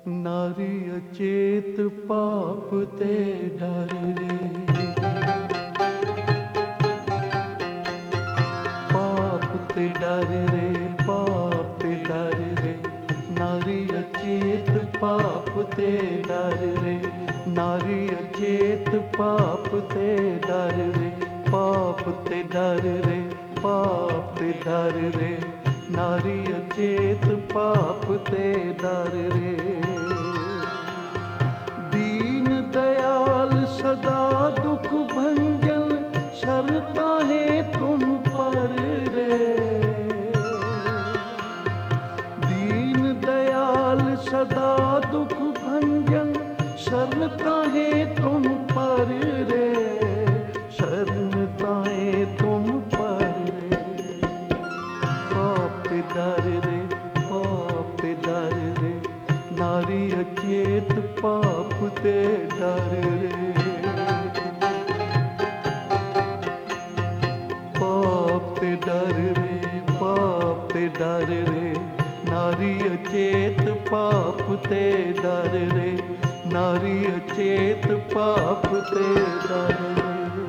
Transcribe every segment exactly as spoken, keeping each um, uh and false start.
नारी अचेत पाप ते डर रे, पाप ते डर रे, पाप ते डर रे, नारी अचेत पाप ते डर रे, नारी अचेत पाप ते डर रे, पाप ते डर रे, पाप ते डर रे, नारी अचेत पाप ते डर रे। दीन दयाल सदा दुख भंजन, शरता है तुम पर रे। दीन दयाल सदा दुख भंजन, शरणता है तुम पर रे, शरणता है तुम पर रे। पाप ते डर रे, पाप ते डर रे, नारी अचेत पाप ते डर रे। पाप ते डर रे, पाप ते डर रे, नारी अचेत पाप ते डर रे, नारी अचेत पाप ते डर रे।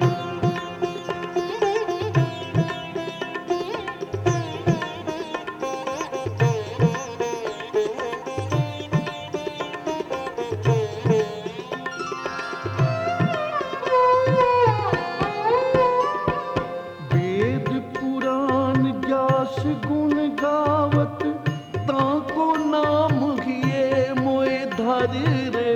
वेद पुराण जास गुण गावत, ताको नाम हिये मोए धर रे।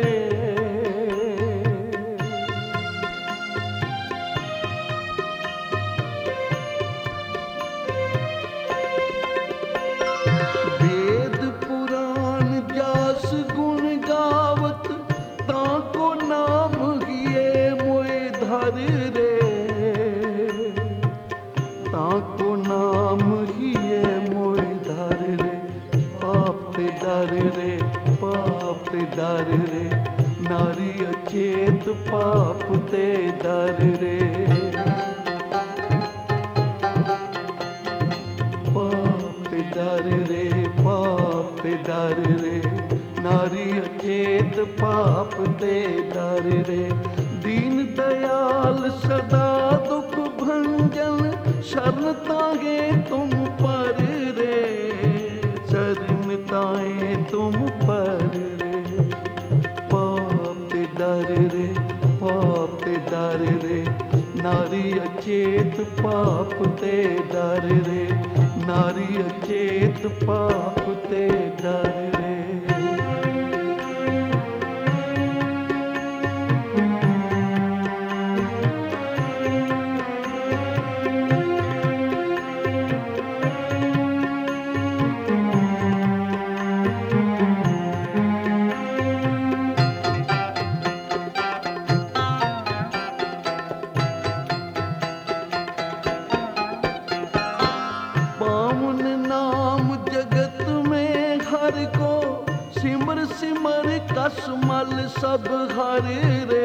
वेद पुराण जास गुण गावत, ताको नाम हिये मोए धर रे, ताको नाम हिये मोए धर रे। पाप ते डर रे, पाप ते डर रे, नारी अचेत पाप ते डर रे। पाप ते डर रे, पाप ते डर रे, नारी अचेत पाप ते डर रे। दीन दयाल सदा दुख भंजन, शरणता है तुम पर रे, शरणता है तुम पर रे। पाप ते डर रे, पाप ते डर रे, नारी अचेत पाप ते डर रे, नारी अचेत पाप ते डर रे। पावन नाम जगत में हर को, सिमर सिमर कसमल सब हर रे।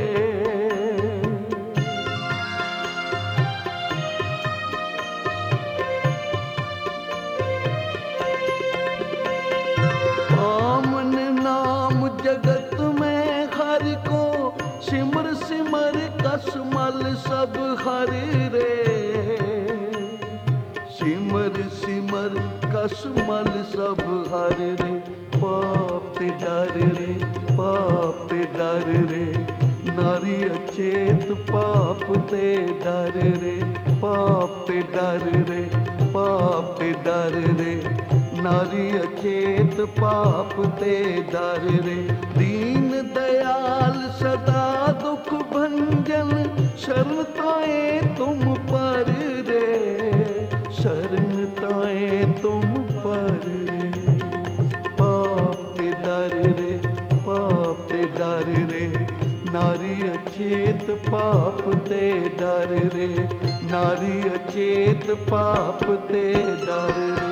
पावन नाम जगत में हर को, सिमर सिमर कसमल सब हर रे। सिमर सिमर कसमल सब हर रे। पाप ते डर रे, पाप ते डर रे, नारी अचेत पाप ते डर रे। पाप ते डर रे, पाप ते डर रे, नारी अचेत पाप ते डर रे। दीन दयाल सदा दुख भंजन, शरणताए तुम पर रे, शरणताए तुम पर रे। पाप ते डर रे, पाप ते डर रे, नारी अचेत पाप ते डर रे, नारी अचेत पाप ते डर रे।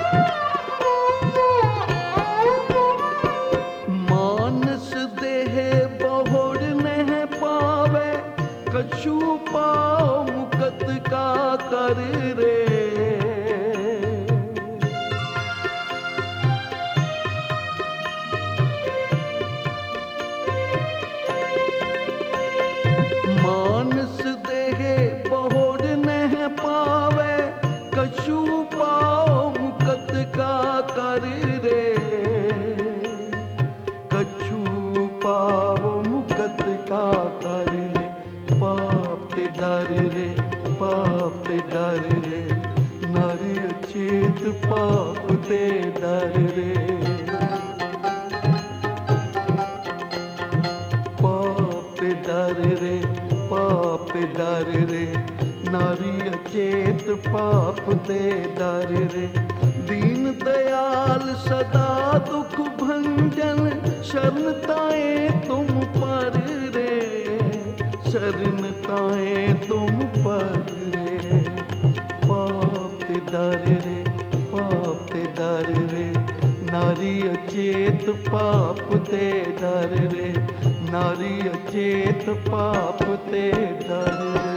मानस देह डर रे पाप ते डर रे, नारी अचेत पाप ते डर रे। दीन दयाल सदा दुख भंजन, शरण ताए तुम पर रे, शरण ताए तुम पर रे। पाप ते डर रे पाप ते डर रे, नारी अचेत पाप ते डर रे, नारी अचेत पाप ते डर रे।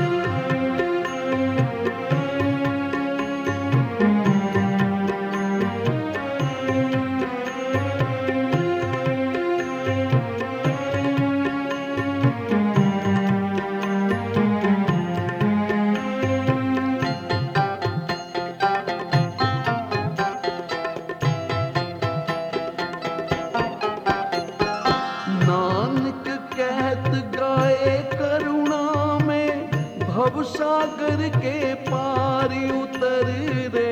भव सागर के पार उतर रे,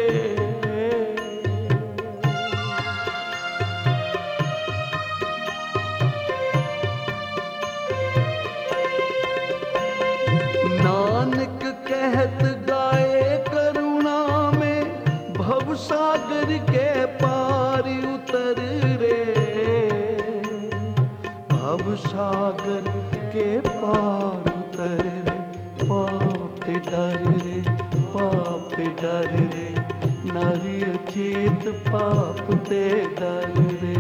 नानक कहत गाए करुणा में, भव सागर के पार उतर रे, भव सागर के पार उतर रे। पाप ते डर रे पाप ते डर रे, नारी अचेत पाप ते डर रे।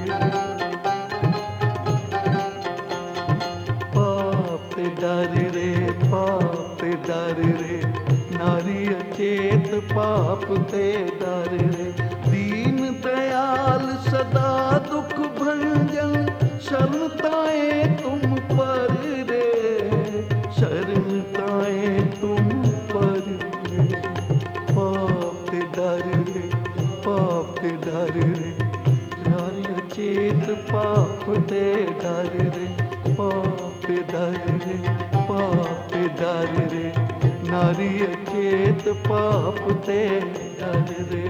पाप ते डर रे पाप ते डर रे, नारी अचेत पाप ते डर रे। दीन दयाल सदा दुख भंजन, शरण ताए तुम पर रे, शरण ताए तुम पर रे। पाप ते डर रे पाप ते डर रे, नारी अचेत पाप ते डर रे। पाप ते डर रे पाप ते डर रे, नारी अचेत पाप ते डर रे।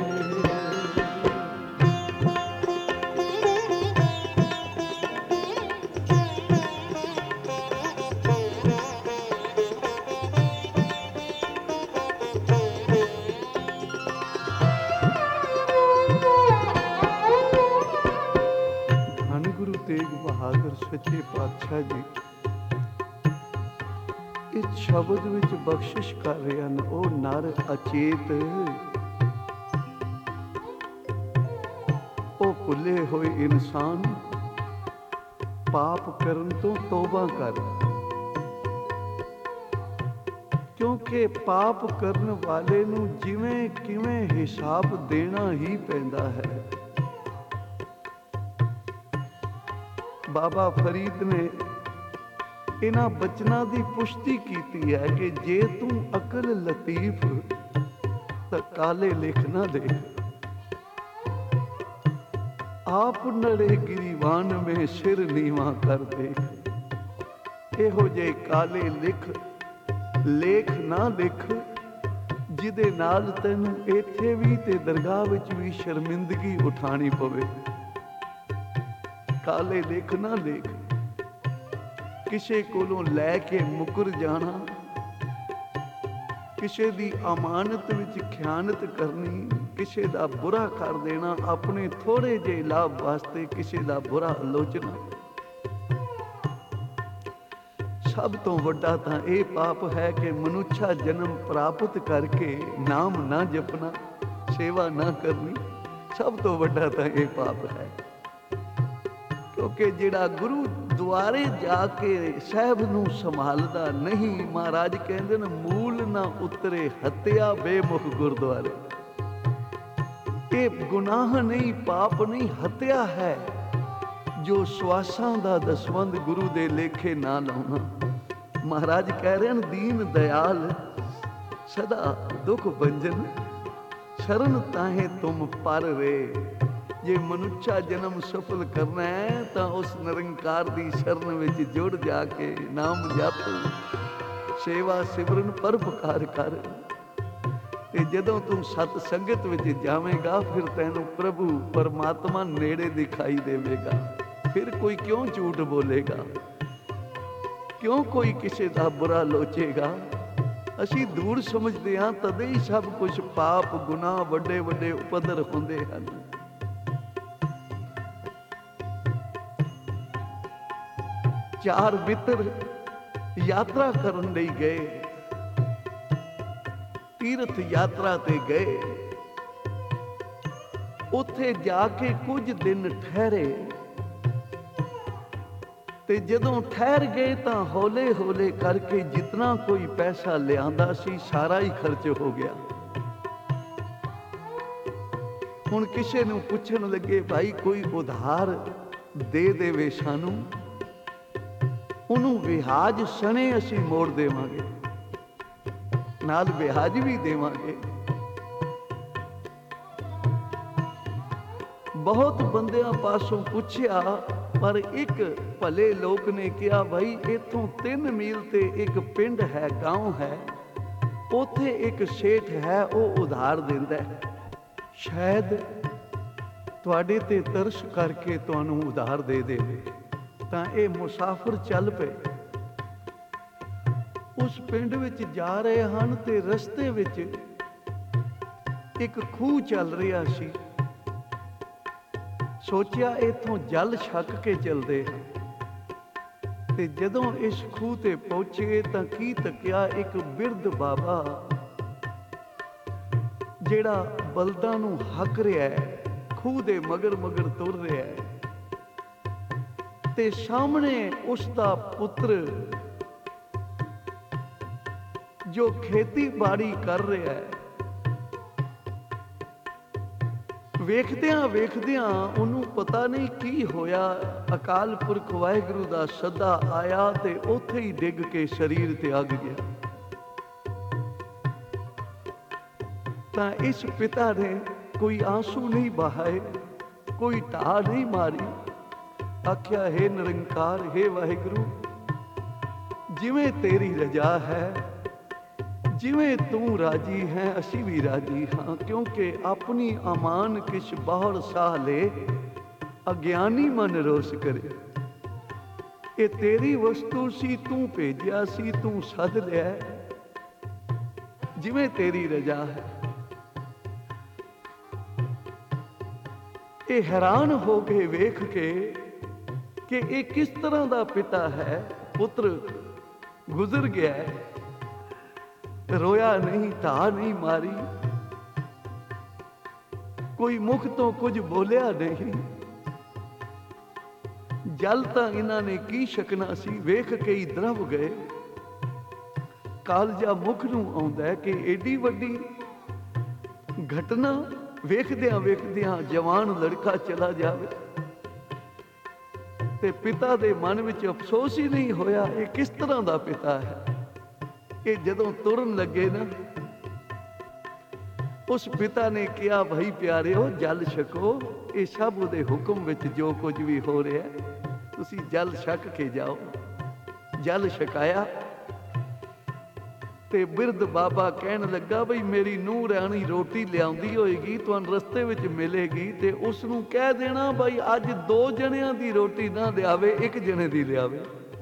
सच्चे पातशाह जी इस शब्द विच बख्शिश कर रहे हैं। ओ नर अचेत, ओ भुले होए इंसान, पाप करन तो तौबा कर, क्योंकि पाप करन वाले नूं जिवें किवें हिसाब देना ही पैंदा है। बाबा फरीद ने इन्हां बचनां दी पुष्टि कीती है कि जे तू अकल लतीफ तां काले लिख ना देख, आप नड़े गिरीवान में सिर नीवा कर देख। इहो जे काले लिख लेख ना लिख जिदे नाल तैनूं इत्थे भी ते दरगाह विच भी शर्मिंदगी उठानी पवे। काले लिख ना लिख, किसे कोलों लैके मुकर जाना, किसे दी अमानत विच खयानत करनी, किसे दा बुरा कर देना, अपने थोड़े जे लाभ वास्ते किसे दा बुरा आलोचना। सब तो वड्डा तां ये पाप है कि मनुष्या जन्म प्राप्त करके नाम ना जपना, सेवा ना करनी। सब तो वड्डा तां ये पाप है, क्योंकि जिहड़ा गुरु द्वारे जाके साहब नूं संभालदा नहीं, महाराज कहंदे ने मूल ना उतरे हत्या बेमुख गुरुद्वारे। ये गुनाह नहीं, पाप नहीं, हत्या है जो श्वासां दा दसवंध गुरु दे लेखे ना लाउना। महाराज कह रहे हैं दीन दयाल सदा दुख भंजन, शरण ताहे तुम पर रे। जे मनुष्या जन्म सफल करना है तो उस निरंकार दी शरण विच जुड़ जाके नाम जप, सेवा सिमरन परोपकार कर। ते जदों तू सत संगत विच जावेगा फिर तैनूं प्रभु परमात्मा नेड़े दिखाई देवेगा। फिर कोई क्यों झूठ बोलेगा। क्यों कोई किसी का बुरा लोचेगा। असी दूर समझते हाँ, तदे ही सब कुछ पाप गुनाह वड्डे वड्डे उपद्र होंदे हन। चार मित्र यात्रा करन लई गए, तीर्थ यात्रा ते गए। उत्थे जाके कुछ दिन ठहरे ते जदों ठहर गए तां हौले हौले करके जितना कोई पैसा लियांदा सी सारा ही खर्च हो गया। हुण किसे नूं पुछण लगे, भाई कोई उधार दे देवे सानू, उन्होंने विहाज सने असी मोड़ देवांगे, नाल विहाज भी देवांगे। बहुत बंदियां पासों पुछया, पर एक भले लोक ने कहा, भाई इथों तीन मील ते एक पिंड है, गांव है, उथे एक सेठ है, वो उधार देंदा है, शायद तुहाडे ते तरस करके तुहानू उधार दे देवे। तां ये मुसाफिर चल पे उस पिंड विच जा रहे हन ते रस्ते विच एक खूह चल रहा सी। सोचिया इथों जल छक के चलते हैं। ते जदों इस खूह ते पहुंचे तां की तकिया, एक बिरध बाबा जेड़ा बलदां नूं हक रहा है, खूह दे मगर मगर तुर रहा है, ते सामने उसका पुत्र जो खेती बाड़ी कर रहा है। वेखदियां वेखदियां उन्होंने पता नहीं की होया, अकाल पुरख वाहिगुरू दा सदा आया ते उथे ही डिग के शरीर त्याग गया। तां इस पिता ने कोई आंसू नहीं बहाए, कोई ढा नहीं मारी, आख्या, हे निरंकार, हे वाहिगुरू, जिवें तेरी रजा है, जिवें तू राजी है, असी भी राजी हाँ, क्योंकि अपनी अमान किश बाहर साह ले, अज्ञानी मन रोस करे। ये तेरी वस्तु सी, तू भेजिया सी, तू सद लिया, जिवें तेरी रजा है। ये हैरान हो गए वेख के कि ये किस तरह का पिता है। पुत्र गुजर गया है, रोया नहीं, ढा नहीं मारी, कोई मुख तो कुछ बोलिया नहीं। जल तो इन्हां ने की छकना सी, वेख के ही द्रव गए। कालजा मुख नूं आउंदा है कि एडी वड्डी घटना वेखदियां वेखदियां जवान लड़का चला जावे ते पिता दे मन विच अफसोस ही नहीं होया, ये किस तरह का पिता है। ये जदों तुरन लगे ना, उस पिता ने कहा, भाई प्यारे हो, जल छको, ये सब उहदे हुक्म विच जो कुछ भी हो रहा है, तुसी जल छक के जाओ। जल छकाया ते बिरध बाबा कहन लगा, बई मेरी नूह राणी रोटी लियाउंदी होएगी, तुहानू रस्ते विच मिलेगी, ते उसनू कह देना बई अज दो जणियां दी रोटी ना लियावे, एक जने दी लियावे।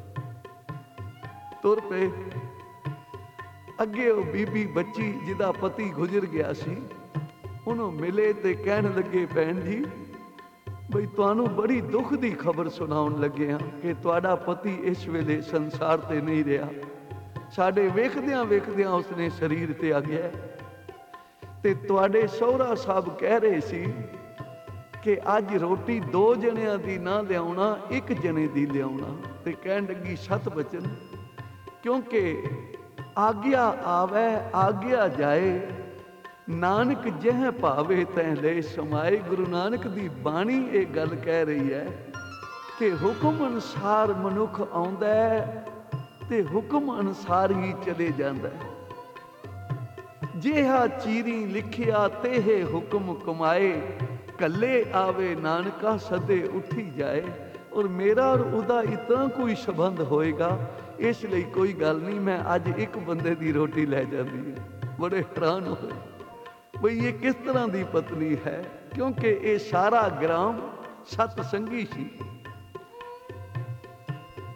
तुर पे अगे वो बीबी बच्ची जिदा पति गुजर गया सी, उन्होंने मिले ते कहन लगे, भैन जी बई तुहानू बड़ी दुख दी खबर सुनाउण लगे हाँ कि तुहाडा पति इस वेले संसार ते नहीं रहा। साडे वेखदियां वेखदियां उसने शरीर ते आ गया ते तुहाडे सहुरा साहब कह रहे सी कि अज रोटी दो जणियां दी ना लियाउणा, एक जने दी लियाउणा। ते कहन लगी, सत बचन, क्योंकि आग्या आवे आग्या जाए, नानक जह भावे तैं ले समाए। गुरु नानक दी बाणी ये गल कह रही है कि हुक्म अनुसार मनुख आउंदा है ते हुक्म अनुसार ही चले जाता है। जेहा चीरी लिखिया तेहे हुक्म कमाए, कले आवे नानका सदे उठी जाए। और मेरा और उदा इतना कोई संबंध होएगा, इसलिए कोई गल नहीं, मैं अज एक बंदे दी रोटी लै जाती है। बड़े हैरान होए बई ये किस तरह की पत्नी है, क्योंकि ये सारा ग्राम सतसंगी सी।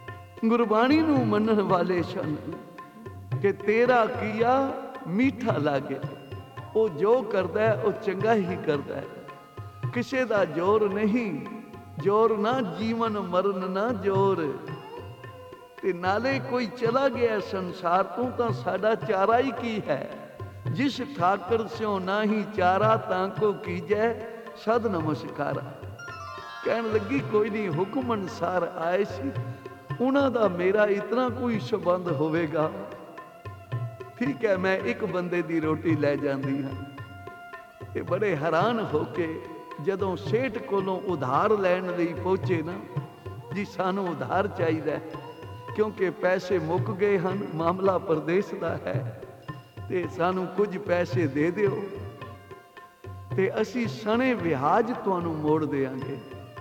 ਗੁਰਬਾਣੀ ਨੂੰ ਮੰਨਣ ਵਾਲੇ ਸਨ ਕਿ ਤੇਰਾ ਕੀਆ ਮੀਠਾ ਲਾਗੇ। ਉਹ ਜੋ ਕਰਦਾ ਹੈ ਉਹ ਚੰਗਾ ਹੀ ਕਰਦਾ ਹੈ, ਕਿਸੇ ਦਾ ਜ਼ੋਰ ਨਹੀਂ। ਜ਼ੋਰ ਨਾ ਜੀਵਨ ਮਰਨ ਨਾ ਜ਼ੋਰ। ਤੇ ਨਾਲੇ ਕੋਈ ਚਲਾ ਗਿਆ ਸੰਸਾਰ ਤੋਂ ਤਾਂ ਸਾਡਾ ਚਾਰਾ ਹੀ ਕੀ ਹੈ। ਜਿਸ ਠਾਕਰ ਸਿਓ ਨਾਹੀ ਚਾਰਾ ਤਾਂ ਕੋ ਕੀਜੈ ਸਦ ਨਮਸਕਾਰਾ। ਕਹਿਣ ਲੱਗੀ ਕੋਈ ਨਹੀਂ, ਹੁਕਮ ਅਨੁਸਾਰ ਆਏ ਸੀ, ਉਹਨਾਂ ਦਾ ਮੇਰਾ ਇਤਨਾ ਕੋਈ ਸੰਬੰਧ ਹੋਵੇਗਾ। ਠੀਕ ਹੈ, ਮੈਂ ਇੱਕ ਬੰਦੇ ਦੀ ਰੋਟੀ ਲੈ ਜਾਂਦੀ ਹਾਂ। ਇਹ ਬੜੇ ਹੈਰਾਨ ਹੋ ਕੇ ਜਦੋਂ ਸੇਠ ਕੋਲੋਂ ਉਧਾਰ ਲੈਣ ਲਈ ਪਹੁੰਚੇ ਨਾ, ਜੀ ਸਾਨੂੰ ਉਧਾਰ ਚਾਹੀਦਾ ਕਿਉਂਕਿ ਪੈਸੇ ਮੁੱਕ ਗਏ ਹਨ, ਮਾਮਲਾ ਪਰਦੇਸ ਦਾ ਹੈ ਤੇ ਸਾਨੂੰ ਕੁਝ ਪੈਸੇ ਦੇ ਦਿਓ ਤੇ ਅਸੀਂ ਸਣੇ ਵਿਆਜ ਤੁਹਾਨੂੰ ਮੋੜ ਦੇਵਾਂਗੇ।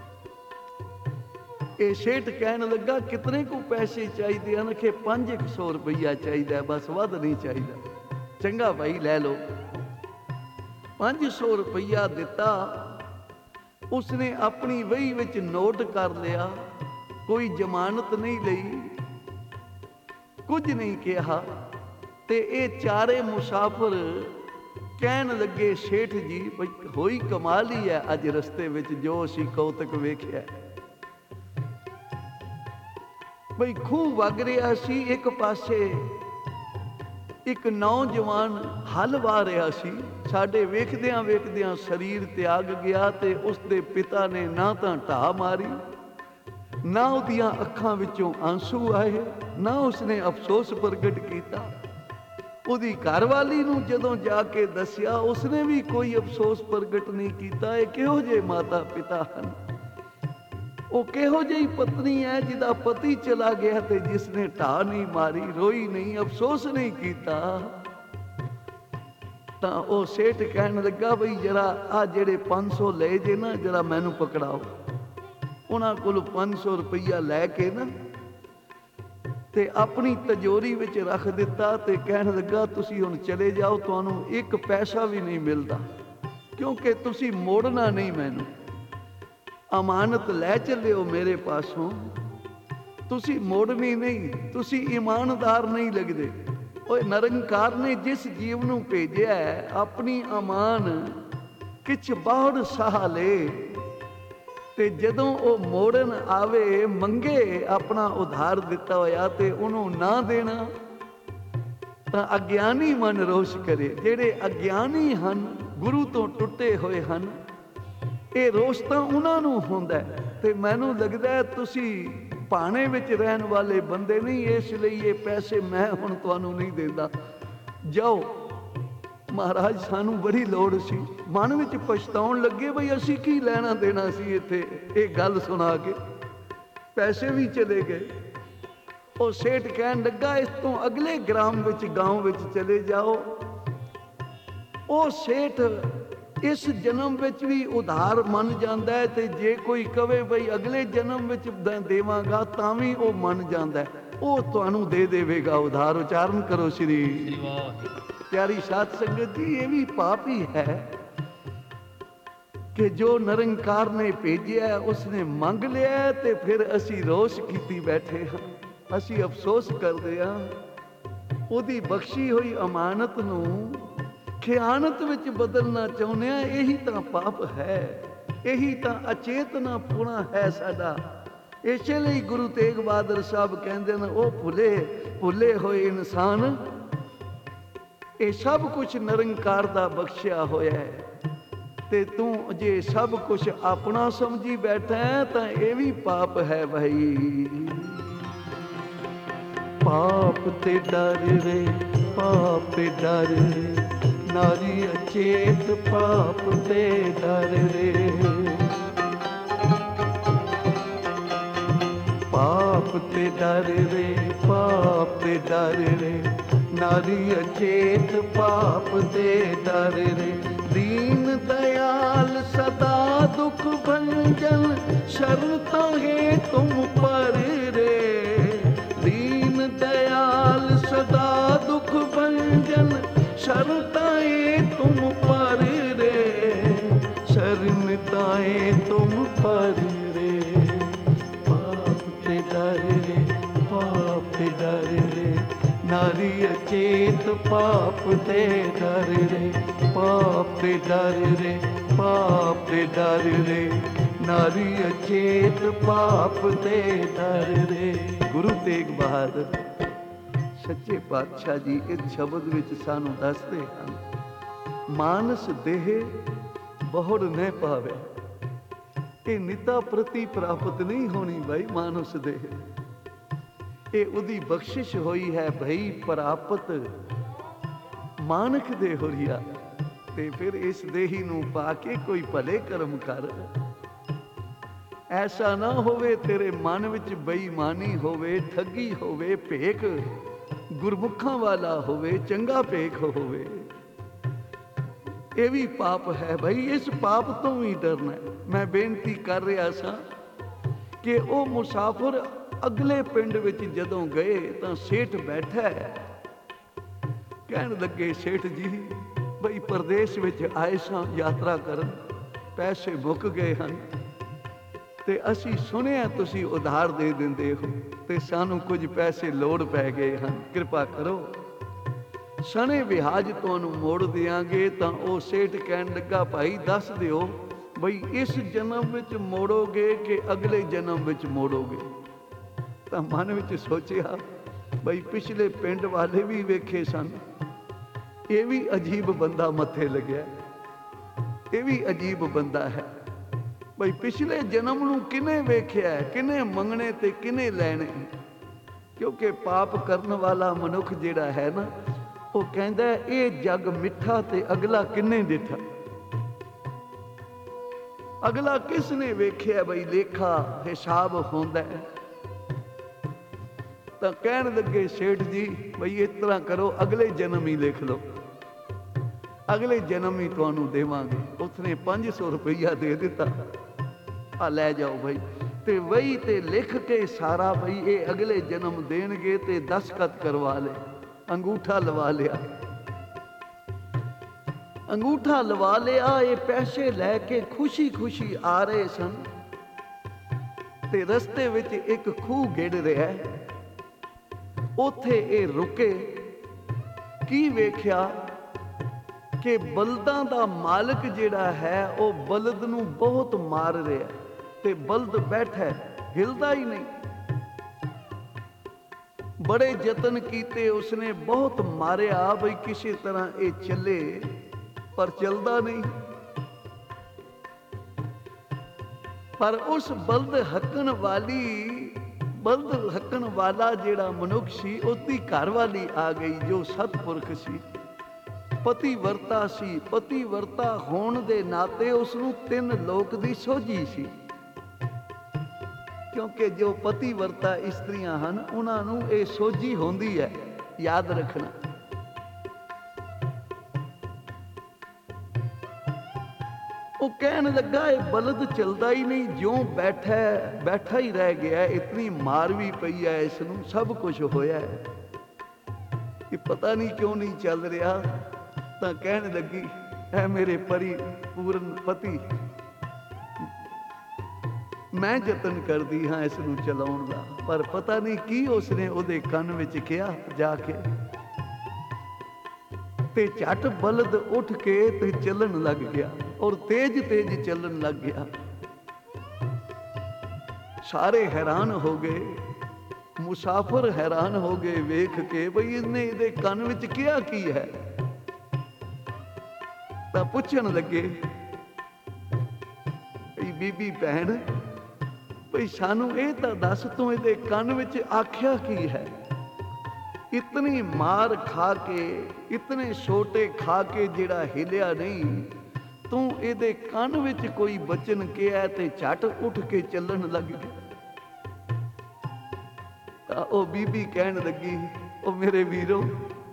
ਇਹ ਸੇਠ ਕਹਿਣ ਲੱਗਾ ਕਿਤਨੇ ਕੁ ਪੈਸੇ ਚਾਹੀਦੇ ਹਨ? ਕਿ ਪੰਜ ਇੱਕ ਸੌ ਰੁਪਈਆ ਚਾਹੀਦਾ, ਬਸ ਵੱਧ ਨਹੀਂ ਚਾਹੀਦਾ। ਚੰਗਾ ਭਾਈ ਲੈ ਲਓ। ਪੰਜ ਸੌ ਰੁਪਈਆ ਦਿੱਤਾ। ਉਸਨੇ ਆਪਣੀ ਵਹੀ ਵਿੱਚ ਨੋਟ ਕਰ ਲਿਆ, ਕੋਈ ਜ਼ਮਾਨਤ ਨਹੀਂ ਲਈ, ਕੁਝ ਨਹੀਂ ਕਿਹਾ। ਤੇ ਇਹ ਚਾਰੇ ਮੁਸਾਫਰ ਕਹਿਣ ਲੱਗੇ ਸੇਠ ਜੀ ਬਈ ਹੋਈ ਕਮਾਲ ਹੀ ਹੈ ਅੱਜ ਰਸਤੇ ਵਿੱਚ ਜੋ ਅਸੀਂ ਕੌਤਕ ਵੇਖਿਆ। ਬਈ ਖੂਹ ਵਗ ਰਿਹਾ ਸੀ, ਇੱਕ ਪਾਸੇ ਇੱਕ ਨੌਜਵਾਨ ਹਲ ਵਾਹ ਰਿਹਾ ਸੀ। ਸਾਡੇ ਵੇਖਦਿਆਂ ਵੇਖਦਿਆਂ ਸਰੀਰ ਤਿਆਗ ਗਿਆ ਤੇ ਉਸਦੇ ਪਿਤਾ ਨੇ ਨਾ ਤਾਂ ਢਾਹ ਮਾਰੀ, ਨਾ ਉਹਦੀਆਂ ਅੱਖਾਂ ਵਿੱਚੋਂ ਆਂਸੂ ਆਏ, ਨਾ ਉਸਨੇ ਅਫਸੋਸ ਪ੍ਰਗਟ ਕੀਤਾ। ਉਹਦੀ ਘਰਵਾਲੀ ਨੂੰ ਜਦੋਂ ਜਾ ਕੇ ਦੱਸਿਆ, ਉਸਨੇ ਵੀ ਕੋਈ ਅਫਸੋਸ ਪ੍ਰਗਟ ਨਹੀਂ ਕੀਤਾ। ਇਹ ਕਿਹੋ ਜਿਹੇ ਮਾਤਾ ਪਿਤਾ ਹਨ, ਉਹ ਕਿਹੋ ਜਿਹੀ ਪਤਨੀ ਹੈ ਜਿਹਦਾ ਪਤੀ ਚਲਾ ਗਿਆ ਤੇ ਜਿਸਨੇ ਢਾਹ ਨਹੀਂ ਮਾਰੀ, ਰੋਈ ਨਹੀਂ, ਅਫਸੋਸ ਨਹੀਂ ਕੀਤਾ। ਤਾਂ ਉਹ ਸੇਠ ਕਹਿਣ ਲੱਗਾ ਬਈ ਜਰਾ ਆ ਜਿਹੜੇ ਪੰਜ ਸੌ ਲਏ ਜੇ ਨਾ, ਜਰਾ ਮੈਨੂੰ ਪਕੜਾਓ। ਉਹਨਾਂ ਕੋਲ ਪੰਜ ਸੌ ਰੁਪਈਆ ਲੈ ਕੇ ਨਾ ਤੇ ਆਪਣੀ ਤਿਜੋਰੀ ਵਿੱਚ ਰੱਖ ਦਿੱਤਾ ਤੇ ਕਹਿਣ ਲੱਗਾ ਤੁਸੀਂ ਹੁਣ ਚਲੇ ਜਾਓ, ਤੁਹਾਨੂੰ ਇੱਕ ਪੈਸਾ ਵੀ ਨਹੀਂ ਮਿਲਦਾ ਕਿਉਂਕਿ ਤੁਸੀਂ ਮੋੜਨਾ ਨਹੀਂ, ਮੈਨੂੰ ਅਮਾਨਤ ਲੈ ਚੱਲਿਓ ਮੇਰੇ ਪਾਸੋਂ, ਤੁਸੀਂ ਮੋੜਨੀ ਨਹੀਂ, ਤੁਸੀਂ ਇਮਾਨਦਾਰ ਨਹੀਂ ਲੱਗਦੇ। ਓਏ ਨਿਰੰਕਾਰ ਨੇ ਜਿਸ ਜੀਵ ਨੂੰ ਭੇਜਿਆ ਆਪਣੀ ਅਮਾਨ ਕਿਛ ਬਾੜ ਸਾਹ ਲੇ, ਤੇ ਜਦੋਂ ਉਹ ਮੋੜਨ ਆਵੇ ਮੰਗੇ ਆਪਣਾ ਉਧਾਰ ਦਿੱਤਾ ਹੋਇਆ ਤੇ ਉਹਨੂੰ ਨਾ ਦੇਣਾ ਤਾਂ ਅਗਿਆਨੀ ਮਨ ਰੋਸ਼ ਕਰੇ। ਜਿਹੜੇ ਅਗਿਆਨੀ ਹਨ, ਗੁਰੂ ਤੋਂ ਟੁੱਟੇ ਹੋਏ ਹਨ, ਇਹ ਰੋਸ਼ ਤਾਂ ਉਹਨਾਂ ਨੂੰ ਹੁੰਦਾ। ਤੇ ਮੈਨੂੰ ਲੱਗਦਾ ਤੁਸੀਂ ਭਾਣੇ ਵਿੱਚ ਰਹਿਣ ਵਾਲੇ ਬੰਦੇ ਨਹੀਂ, ਇਸ ਲਈ ਇਹ ਪੈਸੇ ਮੈਂ ਹੁਣ ਤੁਹਾਨੂੰ ਨਹੀਂ ਦਿੰਦਾ। ਜਾਓ, ਮਹਾਰਾਜ ਸਾਨੂੰ ਬੜੀ ਲੋੜ ਸੀ। ਮਨ ਵਿੱਚ ਪਛਤਾਉਣ ਲੱਗੇ ਬਈ ਅਸੀਂ ਕੀ ਲੈਣਾ ਦੇਣਾ ਸੀ ਇੱਥੇ। ਇਹ ਗੱਲ ਸੁਣਾ ਕੇ ਪੈਸੇ ਵੀ ਚਲੇ ਗਏ। ਉਹ ਸੇਠ ਕਹਿਣ ਲੱਗਾ ਇਸ ਤੋਂ ਅਗਲੇ ਗ੍ਰਾਮ ਵਿੱਚ, ਗਾਂਵ ਵਿੱਚ ਚਲੇ ਜਾਓ। ਉਹ ਸੇਠ ਇਸ ਜਨਮ ਵਿੱਚ ਵੀ ਉਧਾਰ ਮੰਨ ਜਾਂਦਾ ਹੈ ਤੇ ਜੇ ਕੋਈ ਕਵੇ ਬਈ ਅਗਲੇ ਜਨਮ ਵਿੱਚ ਦੇਵਾਂਗਾ ਤਾਂ ਵੀ ਉਹ ਮੰਨ ਜਾਂਦਾ ਹੈ, ਉਹ ਤੁਹਾਨੂੰ ਦੇ ਦੇਵੇਗਾ ਉਧਾਰ। ਉਚਾਰਨ ਕਰੋ ਸ੍ਰੀ ਵਾਹਿਗੁਰੂ। ਪਿਆਰੀ ਸਾਧ ਸੰਗਤ ਜੀ, ਇਹ ਵੀ ਪਾਪ ਹੀ ਹੈ ਕਿ ਜੋ ਨਿਰੰਕਾਰ ਨੇ ਭੇਜਿਆ ਉਸਨੇ ਮੰਗ ਲਿਆ ਤੇ ਫਿਰ ਅਸੀਂ ਰੋਸ਼ ਕੀਤੀ ਬੈਠੇ ਹਾਂ, ਅਸੀਂ ਅਫਸੋਸ ਕਰਦੇ ਹਾਂ। ਉਹਦੀ ਬਖਸ਼ੀ ਹੋਈ ਅਮਾਨਤ ਨੂੰ ਖਿਆਨਤ ਵਿੱਚ ਬਦਲਣਾ ਚਾਹੁੰਦੇ ਹਾਂ। ਇਹੀ ਤਾਂ ਪਾਪ ਹੈ, ਇਹੀ ਤਾਂ ਅਚੇਤਨਾ ਪੁਣਾ ਹੈ ਸਾਡਾ। ਇਸੇ ਲਈ ਗੁਰੂ ਤੇਗ ਬਹਾਦਰ ਸਾਹਿਬ ਕਹਿੰਦੇ ਨੇ ਉਹ ਭੁੱਲੇ ਭੁੱਲੇ ਹੋਏ ਇਨਸਾਨ, ਇਹ ਸਭ ਕੁਛ ਨਿਰੰਕਾਰ ਦਾ ਬਖਸ਼ਿਆ ਹੋਇਆ ਹੈ ਤੇ ਤੂੰ ਜੇ ਸਭ ਕੁਛ ਆਪਣਾ ਸਮਝੀ ਬੈਠਾ ਹੈ ਤਾਂ ਇਹ ਵੀ ਪਾਪ ਹੈ ਭਾਈ। ਪਾਪ ਤੇ ਡਰ ਰੇ, ਪਾਪ ਤੇ ਡਰ ਰੇ, ਨਾਰੀ ਅਚੇਤ ਪਾਪ ਤੇ ਡਰ ਰੇ। ਪਾਪ ਤੇ ਡਰ ਰੇ, ਪਾਪ ਤੇ ਡਰ ਰੇ, ਨਾਰੀ ਅਚੇਤ ਪਾਪ ਤੇ ਡਰ ਰੇ। ਦੀਨ ਦਇਆਲ ਸਦਾ ਦੁਖ ਭੰਜਨ, ਸ਼ਰਤਾਂ ਹੈ ਤੁਮ ਪਰ ਰੇ। ਦੀਨ ਦਇਆਲ ਸਦਾ ਦੁਖ ਭੰਜਨ, ਸ਼ਰਤਾਂ ਹੈ ਤੁਮ ਪਰ ਰੇ। ਸ਼ਰਤਾਂ ਹੈ ਤੁਮ ਪਰ ਰੇ। ਪਾਪ ਤੇ ਡਰ ਰੇ, ਤੇ ਡਰ ਰੇ, ਨਾਰੀ ਅਚੇਤ ਪਾਪ ਤੇ ਡਰ ਰੇ, ਪਾਪ ਤੇ ਡਰ ਰੇ, ਪਾਪ ਤੇ ਡਰ ਰੇ, ਨਾਰੀ ਅਚੇਤ ਪਾਪ ਤੇ ਡਰ ਰੇ। ਗੁਰੂ ਤੇਗ ਬਹਾਦਰ ਸੱਚੇ ਪਾਤਸ਼ਾਹ ਜੀ ਇਸ ਸ਼ਬਦ ਵਿੱਚ ਸਾਨੂੰ ਦੱਸਦੇ ਹਨ, ਮਾਨਸ ਦੇਹ ਬਹੁੜ न ਪਾਵੇ। ਇਹ ਨਿਤਾ ਪ੍ਰਤੀ ਪ੍ਰਾਪਤ ਨਹੀਂ ਹੋਣੀ ਬਾਈ ਮਾਨਸ ਦੇਹ, ਇਹ ਉਹਦੀ ਬਖਸ਼ਿਸ਼ ਹੋਈ ਹੈ ਭਈ ਪ੍ਰਾਪਤ ਮਾਨਕ ਦੇ ਹੋਰੀਆ। ਤੇ ਫਿਰ ਇਸ ਦੇਹੀ ਨੂੰ ਪਾ ਕੇ ਕੋਈ ਭਲੇ ਕਰਮ ਕਰ। ਐਸਾ ਨਾ ਹੋਵੇ ਤੇਰੇ ਮਨ ਵਿੱਚ ਬੇਈਮਾਨੀ ਹੋਵੇ, ਠੱਗੀ ਹੋਵੇ, ਭੇਖ ਗੁਰਮੁਖਾਂ ਵਾਲਾ ਹੋਵੇ, ਚੰਗਾ ਭੇਖ ਹੋਵੇ। ਇਹ ਵੀ ਪਾਪ ਹੈ ਭਾਈ, ਇਸ ਪਾਪ ਤੋਂ ਵੀ ਡਰਨਾ। ਮੈਂ ਬੇਨਤੀ ਕਰ ਰਿਹਾ ਸਾਂ ਕਿ ਉਹ ਮੁਸਾਫਰ ਅਗਲੇ ਪਿੰਡ ਵਿੱਚ ਜਦੋਂ ਗਏ ਤਾਂ ਸੇਠ ਬੈਠਾ ਹੈ। ਕਹਿਣ ਲੱਗੇ, ਸੇਠ ਜੀ ਬਈ ਪ੍ਰਦੇਸ਼ ਵਿੱਚ ਆਏ ਸਾਂ ਯਾਤਰਾ ਕਰਨ, ਪੈਸੇ ਮੁੱਕ ਗਏ ਹਨ ਤੇ ਅਸੀਂ ਸੁਣਿਆ ਤੁਸੀਂ ਉਧਾਰ ਦੇ ਦਿੰਦੇ ਹੋ ਤੇ ਸਾਨੂੰ ਕੁਝ ਪੈਸੇ ਲੋੜ ਪੈ ਗਏ ਹਨ, ਕਿਰਪਾ ਕਰੋ ਸਣੇ ਵਿਆਜ ਤੁਹਾਨੂੰ ਮੋੜ ਦਿਆਂਗੇ। ਤਾਂ ਉਹ ਸੇਠ ਕਹਿਣ ਲੱਗਾ, ਭਾਈ ਦੱਸ ਦਿਓ ਬਈ ਇਸ ਜਨਮ ਵਿੱਚ ਮੋੜੋਗੇ ਕਿ ਅਗਲੇ ਜਨਮ ਵਿੱਚ ਮੋੜੋਗੇ। ਤਾਂ ਮਨ ਵਿੱਚ ਸੋਚਿਆ ਬਈ ਪਿਛਲੇ ਪਿੰਡ ਵਾਲੇ ਵੀ ਵੇਖੇ ਸਨ, ਇਹ ਵੀ ਅਜੀਬ ਬੰਦਾ ਮੱਥੇ ਲੱਗਿਆ, ਇਹ ਵੀ ਅਜੀਬ ਬੰਦਾ ਹੈ ਬਈ ਪਿਛਲੇ ਜਨਮ ਨੂੰ ਕਿਨੇ ਵੇਖਿਆ, ਕਿਨੇ ਮੰਗਣੇ ਤੇ ਕਿਨੇ ਲੈਣੇ। ਕਿਉਂਕਿ ਪਾਪ ਕਰਨ ਵਾਲਾ ਮਨੁੱਖ ਜਿਹੜਾ ਹੈ ਨਾ, ਉਹ ਕਹਿੰਦਾ ਇਹ ਜੱਗ ਮਿੱਠਾ ਤੇ ਅਗਲਾ ਕਿੰਨੇ ਡਿੱਠਾ। ਅਗਲਾ ਕਿਸ ਨੇ ਵੇਖਿਆ ਬਈ ਲੇਖਾ ਹਿਸਾਬ ਹੁੰਦਾ ਹੈ। ਤਾਂ ਕਹਿਣ ਲੱਗੇ ਸੇਠ ਜੀ ਬਈ ਇਸ ਤਰ੍ਹਾਂ ਕਰੋ, ਅਗਲੇ ਜਨਮ ਹੀ ਲਿਖ ਲਓ, ਅਗਲੇ ਜਨਮ ਹੀ ਤੁਹਾਨੂੰ ਦੇਵਾਂਗੇ। ਉਸਨੇ ਪੰਜ ਸੌ ਰੁਪਈਆ ਦੇ ਦਿੱਤਾ, ਆ ਲੈ ਜਾਓ ਭਾਈ। ਤੇ ਵਹੀ ਤੇ ਲਿਖ ਕੇ ਸਾਰਾ ਬਈ ਇਹ ਅਗਲੇ ਜਨਮ ਦੇਣਗੇ ਤੇ ਦਸਖਤ ਕਰਵਾ ਲੈ, ਅੰਗੂਠਾ ਲਵਾ ਲਿਆ। ਅੰਗੂਠਾ ਲਵਾ ਲਿਆ, ਇਹ ਪੈਸੇ ਲੈ ਕੇ ਖੁਸ਼ੀ ਖੁਸ਼ੀ ਆ ਰਹੇ ਸਨ ਤੇ ਰਸਤੇ ਵਿੱਚ ਇੱਕ ਖੂਹ ਗਿੜ ਰਿਹਾ, ਉੱਥੇ ਇਹ ਰੁਕੇ। ਕੀ ਵੇਖਿਆ ਕਿ ਬਲਦਾਂ ਦਾ ਮਾਲਕ ਜਿਹੜਾ ਹੈ ਉਹ ਬਲਦ ਨੂੰ ਬਹੁਤ ਮਾਰ ਰਿਹਾ ਤੇ ਬਲਦ ਬੈਠਾ ਹਿਲਦਾ ਹੀ ਨਹੀਂ। ਬੜੇ ਯਤਨ ਕੀਤੇ ਉਸਨੇ, ਬਹੁਤ ਮਾਰਿਆ ਬਈ ਕਿਸੇ ਤਰ੍ਹਾਂ ਇਹ ਚੱਲੇ, ਪਰ ਚੱਲਦਾ ਨਹੀਂ। ਪਰ ਉਸ ਬਲਦ ਹੱਕਣ ਵਾਲੀ ਬਲਦ ਹੱਕਣ ਵਾਲਾ ਜਿਹੜਾ ਮਨੁੱਖ ਸੀ, ਉਹਦੀ ਘਰ ਵਾਲੀ ਆ ਗਈ ਜੋ ਸਤਪੁਰਖ ਸੀ, ਪਤੀ ਵਰਤਾ ਸੀ। ਪਤੀ ਵਰਤਾ ਹੋਣ ਦੇ ਨਾਤੇ ਉਸਨੂੰ ਤਿੰਨ ਲੋਕ ਦੀ ਸੋਝੀ ਸੀ, ਕਿਉਂਕਿ ਜੋ ਪਤੀ ਵਰਤਾ ਇਸਤਰੀਆਂ ਹਨ ਉਹਨਾਂ ਨੂੰ ਇਹ ਸੋਝੀ ਹੁੰਦੀ ਹੈ, ਯਾਦ ਰੱਖਣਾ। ਉਹ ਕਹਿਣ ਲੱਗਾ ਇਹ ਬਲਦ ਚੱਲਦਾ ਹੀ ਨਹੀਂ, ਜਿਉਂ ਬੈਠਾ ਬੈਠਾ ਹੀ ਰਹਿ ਗਿਆ, ਇਤਨੀ ਮਾਰ ਵੀ ਪਈ ਹੈ ਇਸ ਨੂੰ, ਸਭ ਕੁਝ ਹੋਇਆ ਹੈ, ਇਹ ਪਤਾ ਨਹੀਂ ਕਿਉਂ ਨਹੀਂ ਚੱਲ ਰਿਹਾ। ਤਾਂ ਕਹਿਣ ਲੱਗੀ, ਐ ਮੇਰੇ ਪਰੀ ਪੂਰਨ ਪਤੀ, ਮੈਂ ਯਤਨ ਕਰਦੀ ਹਾਂ ਇਸ ਨੂੰ ਚਲਾਉਣ ਦਾ, ਪਰ ਪਤਾ ਨਹੀਂ ਕੀ ਉਸਨੇ ਉਹਦੇ ਕੰਨ ਵਿੱਚ ਕਿਹਾ ਜਾ ਕੇ, ਤੇ ਝੱਟ ਬਲਦ ਉੱਠ ਕੇ ਤੇ ਚੱਲਣ ਲੱਗ ਗਿਆ ਔਰ ਤੇਜ਼ ਤੇਜ਼ ਚੱਲਣ ਲੱਗ ਗਿਆ। ਸਾਰੇ ਹੈਰਾਨ ਹੋ ਗਏ, ਮੁਸਾਫਰ ਹੈਰਾਨ ਹੋ ਗਏ ਵੇਖ ਕੇ ਬਈ ਇਹਨੇ ਇਹਦੇ ਕੰਨ ਵਿੱਚ ਕਿਹਾ ਕੀ ਹੈ। ਤਾਂ ਪੁੱਛਣ ਲੱਗੇ, ਬੀਬੀ ਭੈਣ ਬਈ ਸਾਨੂੰ ਇਹ ਤਾਂ ਦੱਸ ਤੂੰ ਇਹਦੇ ਕੰਨ ਵਿੱਚ ਆਖਿਆ ਕੀ ਹੈ। ਇਤਨੀ ਮਾਰ ਖਾ ਕੇ, ਇਤਨੇ ਛੋਟੇ ਖਾ ਕੇ ਜਿਹੜਾ ਹਿਲਿਆ ਨਹੀਂ, ਤੂੰ ਇਹਦੇ ਕੰਨ ਵਿੱਚ ਕੋਈ ਬਚਨ ਕਿਹਾ ਤੇ ਝੱਟ ਉੱਠ ਕੇ ਚੱਲਣ ਲੱਗ ਗਿਆ। ਤਾਂ ਉਹ ਬੀਬੀ ਕਹਿਣ ਲੱਗੀ, ਉਹ ਮੇਰੇ ਵੀਰੋ,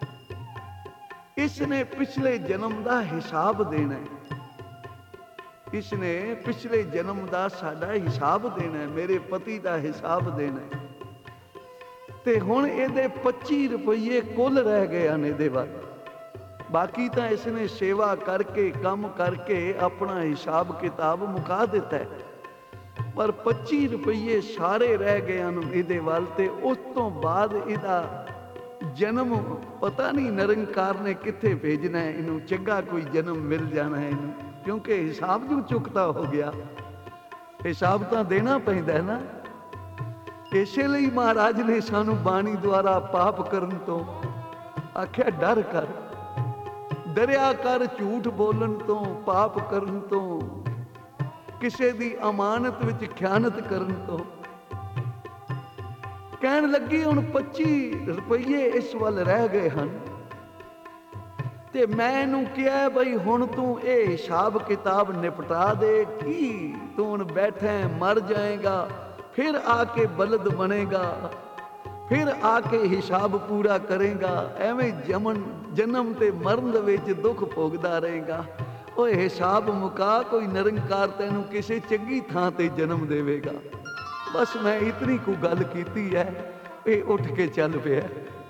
ਇਸਨੇ ਪਿਛਲੇ ਜਨਮ ਦਾ ਹਿਸਾਬ ਦੇਣਾ ਹੈ, ਇਸਨੇ ਪਿਛਲੇ ਜਨਮ ਦਾ ਸਾਡਾ ਹਿਸਾਬ ਦੇਣਾ ਹੈ, ਮੇਰੇ ਪਤੀ ਦਾ ਹਿਸਾਬ ਦੇਣਾ ਹੈ। ਤੇ ਹੁਣ ਇਹਦੇ ਪੱਚੀ ਰੁਪਏ ਕੁੱਲ ਰਹਿ ਗਏ ਹਨ ਇਹਦੇ ਵੱਲ, ਬਾਕੀ ਤਾਂ ਇਸਨੇ ਸੇਵਾ ਕਰਕੇ ਕੰਮ ਕਰਕੇ ਆਪਣਾ ਹਿਸਾਬ ਕਿਤਾਬ ਮੁਕਾ ਦਿੱਤਾ ਹੈ। ਪਰ ਪੱਚੀ ਰੁਪਈਏ ਸਾਰੇ ਰਹਿ ਗਏ ਹਨ ਇਹਦੇ ਵੱਲ। ਤੇ ਉਸ ਤੋਂ ਬਾਅਦ ਇਹਦਾ ਜਨਮ ਪਤਾ ਨਹੀਂ ਨਿਰੰਕਾਰ ਨੇ ਕਿੱਥੇ ਭੇਜਣਾ ਹੈ ਇਹਨੂੰ, ਚੰਗਾ ਕੋਈ ਜਨਮ ਮਿਲ ਜਾਣਾ ਹੈ ਇਹਨੂੰ, ਕਿਉਂਕਿ ਹਿਸਾਬ ਜੋ ਚੁੱਕਤਾ ਹੋ ਗਿਆ। ਹਿਸਾਬ ਤਾਂ ਦੇਣਾ ਪੈਂਦਾ ਹੈ ਨਾ। ਇਸੇ ਲਈ ਮਹਾਰਾਜ ਨੇ ਸਾਨੂੰ ਬਾਣੀ ਦੁਆਰਾ ਪਾਪ ਕਰਨ ਤੋਂ ਆਖਿਆ, ਡਰ ਕਰ, ਡਰਿਆ ਕਰ ਝੂਠ ਬੋਲਣ ਤੋਂ, ਪਾਪ ਕਰਨ ਤੋਂ, ਕਿਸੇ ਦੀ ਅਮਾਨਤ ਵਿੱਚ ਖਿਆਨਤ ਕਰਨ ਤੋਂ। ਕਹਿਣ ਲੱਗੀ ਹੁਣ ਪੱਚੀ ਰੁਪਈਏ ਇਸ ਵੱਲ ਰਹਿ ਗਏ ਹਨ ਤੇ ਮੈਂ ਇਹਨੂੰ ਕਿਹਾ ਬਈ ਹੁਣ ਤੂੰ ਇਹ ਹਿਸਾਬ ਕਿਤਾਬ ਨਿਪਟਾ ਦੇ। ਕੀ ਤੂੰ ਹੁਣ ਬੈਠਾ ਮਰ ਜਾਏਗਾ, ਫਿਰ ਆ ਕੇ ਬਲਦ ਬਣੇਗਾ, ਫਿਰ ਆ ਕੇ ਹਿਸਾਬ ਪੂਰਾ ਕਰੇਗਾ, ਐਵੇਂ ਜਮਨ ਜਨਮ ਤੇ ਮਰਨ ਦੇ ਵਿੱਚ ਦੁੱਖ ਭੋਗਦਾ ਰਹੇਗਾ। ਉਹ ਹਿਸਾਬ ਮੁਕਾ, ਕੋਈ ਨਿਰੰਕਾਰ ਤੈਨੂੰ ਕਿਸੇ ਚੰਗੀ ਥਾਂ ਤੇ ਜਨਮ ਦੇਵੇਗਾ। ਬਸ ਮੈਂ ਇਤਨੀ ਕੁ ਗੱਲ ਕੀਤੀ ਹੈ। ਇਹ ਉੱਠ ਕੇ ਚੱਲ ਪਿਆ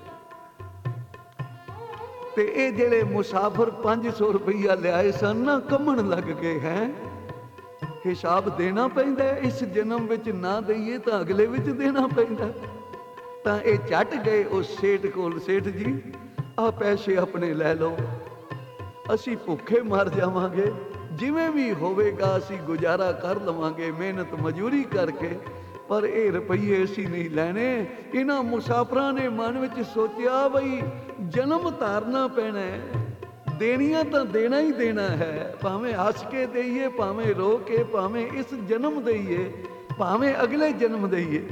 ਤੇ ਇਹ ਜਿਹੜੇ ਮੁਸਾਫਰ ਪੰਜ ਸੌ ਰੁਪਈਆ ਲਿਆਏ ਸਨ ਨਾ, ਕੰਮਣ ਲੱਗ ਗਏ। ਹੈ ਹਿਸਾਬ ਦੇਣਾ ਪੈਂਦਾ, ਇਸ ਜਨਮ ਵਿੱਚ ਨਾ ਦਈਏ ਤਾਂ ਅਗਲੇ ਵਿੱਚ ਦੇਣਾ ਪੈਂਦਾ। ਤਾਂ ਇਹ ਝੱਟ ਗਏ ਉਸ ਸੇਠ ਕੋਲ, ਸੇਠ ਜੀ ਆਹ ਪੈਸੇ ਆਪਣੇ ਲੈ ਲਓ, ਅਸੀਂ ਭੁੱਖੇ ਮਰ ਜਾਵਾਂਗੇ, ਜਿਵੇਂ ਵੀ ਹੋਵੇਗਾ ਅਸੀਂ ਗੁਜ਼ਾਰਾ ਕਰ ਲਵਾਂਗੇ ਮਿਹਨਤ ਮਜ਼ਦੂਰੀ ਕਰਕੇ, ਪਰ ਇਹ ਰੁਪਈਏ ਅਸੀਂ ਨਹੀਂ ਲੈਣੇ। ਇਹਨਾਂ ਮੁਸਾਫਰਾਂ ਨੇ ਮਨ ਵਿੱਚ ਸੋਚਿਆ ਬਈ ਜਨਮ ਧਾਰਨਾ ਪੈਣਾ ਹੈ, ਦੇਣੀਆਂ ਤਾਂ ਦੇਣਾ ਹੀ ਦੇਣਾ ਹੈ, ਭਾਵੇਂ ਹੱਸ ਕੇ ਦੇਈਏ, ਭਾਵੇਂ ਰੋ ਕੇ, ਭਾਵੇਂ ਇਸ ਜਨਮ ਦੇਈਏ, ਭਾਵੇਂ ਅਗਲੇ ਜਨਮ ਦੇਈਏ।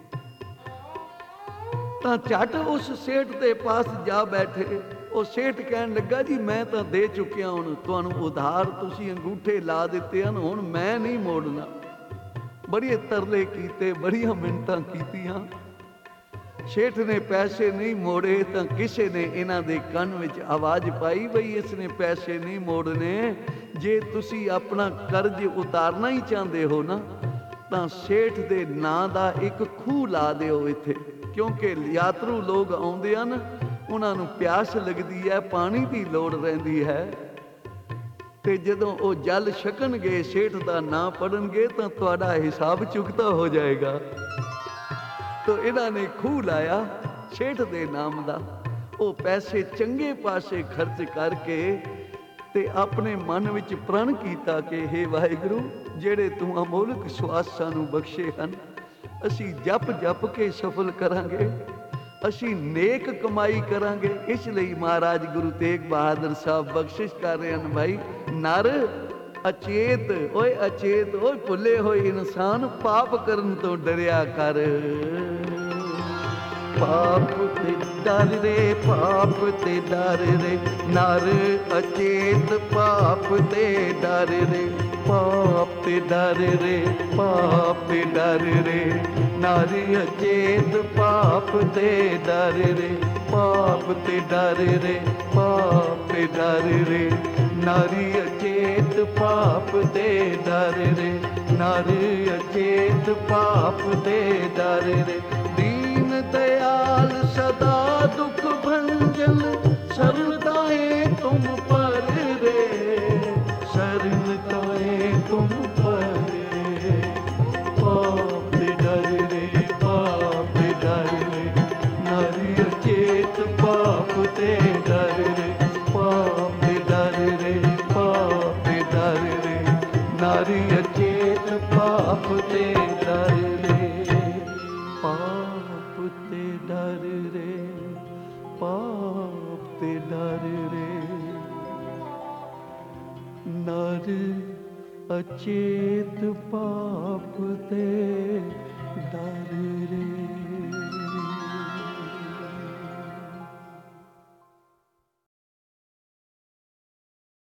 ਤਾਂ ਝੱਟ ਉਸ ਸੇਠ ਦੇ ਪਾਸ ਜਾ ਬੈਠੇ। ਉਹ ਸੇਠ ਕਹਿਣ ਲੱਗਾ, ਜੀ ਮੈਂ ਤਾਂ ਦੇ ਚੁੱਕਿਆ, ਹੁਣ ਤੁਹਾਨੂੰ ਉਧਾਰ ਤੁਸੀਂ ਅੰਗੂਠੇ ਲਾ ਦਿੱਤੇ ਹਨ, ਹੁਣ ਮੈਂ ਨਹੀਂ ਮੋੜਨਾ। ਬੜੇ ਤਰਲੇ ਕੀਤੇ, ਬੜੀਆਂ ਮਿੰਨਤਾਂ ਕੀਤੀਆਂ, ਸੇਠ ਨੇ ਪੈਸੇ ਨਹੀਂ ਮੋੜੇ। ਤਾਂ ਕਿਸੇ ਨੇ ਇਹਨਾਂ ਦੇ ਕੰਨ ਵਿੱਚ ਆਵਾਜ਼ ਪਾਈ ਬਈ ਇਸ ਨੇ ਪੈਸੇ ਨਹੀਂ ਮੋੜਨੇ, ਜੇ ਤੁਸੀਂ ਆਪਣਾ ਕਰਜ਼ ਉਤਾਰਨਾ ਹੀ ਚਾਹੁੰਦੇ ਹੋ ਨਾ ਤਾਂ ਸੇਠ ਦੇ ਨਾਂ ਦਾ ਇੱਕ ਖੂਹ ਲਾ ਦਿਓ ਇੱਥੇ, ਕਿਉਂਕਿ ਯਾਤਰੂ ਲੋਕ ਆਉਂਦੇ ਹਨ, ਉਹਨਾਂ ਨੂੰ ਪਿਆਸ ਲੱਗਦੀ ਹੈ, ਪਾਣੀ ਦੀ ਲੋੜ ਰਹਿੰਦੀ ਹੈ। ਤੇ ਜਦੋਂ ਉਹ ਜਲ ਛਕਣਗੇ, ਸੇਠ ਦਾ ਨਾਂ ਪੜਨਗੇ, ਤਾਂ ਤੁਹਾਡਾ ਹਿਸਾਬ ਚੁਕਤਾ ਹੋ ਜਾਏਗਾ। ਤਾਂ ਇਹਨਾਂ ਨੇ ਖੂਹ ਲਾਇਆ ਸੇਠ ਦੇ ਨਾਮ ਦਾ। ਉਹ ਪੈਸੇ ਚੰਗੇ ਪਾਸੇ ਖਰਚ ਕਰਕੇ ਤੇ ਆਪਣੇ ਮਨ ਵਿੱਚ ਪ੍ਰਣ ਕੀਤਾ ਕਿ ਹੇ ਵਾਹਿਗੁਰੂ, ਜਿਹੜੇ ਤੂੰ ਅਮੋਲਕ ਸਵਾਸ ਸਾਨੂੰ ਬਖਸ਼ੇ ਹਨ, ਅਸੀਂ ਜਪ ਜਪ ਕੇ ਸਫਲ ਕਰਾਂਗੇ, ਅਸੀਂ ਨੇਕ ਕਮਾਈ ਕਰਾਂਗੇ। ਇਸ ਲਈ ਮਹਾਰਾਜ ਗੁਰੂ ਤੇਗ ਬਹਾਦਰ ਸਾਹਿਬ ਬਖਸ਼ਿਸ਼ ਕਰ ਰਹੇ ਹਨ, ਭਾਈ ਨਰ ਅਚੇਤ, ਓਏ ਅਚੇਤ, ਓਏ ਭੁੱਲੇ ਹੋਏ ਇਨਸਾਨ, ਪਾਪ ਕਰਨ ਤੋਂ ਡਰਿਆ ਕਰ। ਪਾਪ ਤੇ ਡਰ ਰੇ, ਪਾਪ ਤੇ ਡਰ ਰੇ, ਨਰ ਅਚੇਤ, ਪਾਪ ਤੇ ਡਰ ਰੇ, ਪਾਪ ਤੇ ਡਰ ਰੇ, ਪਾਪ ਤੇ ਡਰ ਰੇ, ਨਰ ਅਚੇਤ, ਪਾਪ ਤੇ ਡਰ ਰੇ, ਪਾਪ ਤੇ ਡਰ ਰੇ, ਪਾਪ ਤੇ ਡਰ ਰੇ, ਨਰ ਅਚੇਤ, ਪਾਪ ਤੇ ਡਰ ਰੇ, ਨਰ ਅਚੇਤ, ਪਾਪ ਤੇ ਡਰ ਰੇ। ਦੀਨ दयाल सदा दुख भंजन, शरण ताए तुम पर रे, शरण ताए तुम पर रे। पाप ते डर रे, पाप ते डर रे, नारी अचेत, पाप ते डर रे, पाप ते डर रे, पाप ते डर रे, नारी अचेत, पाप ते डर रे। पाप ते डर रे, पाप ते डर रे, नर अचेत, पाप ते डर रे।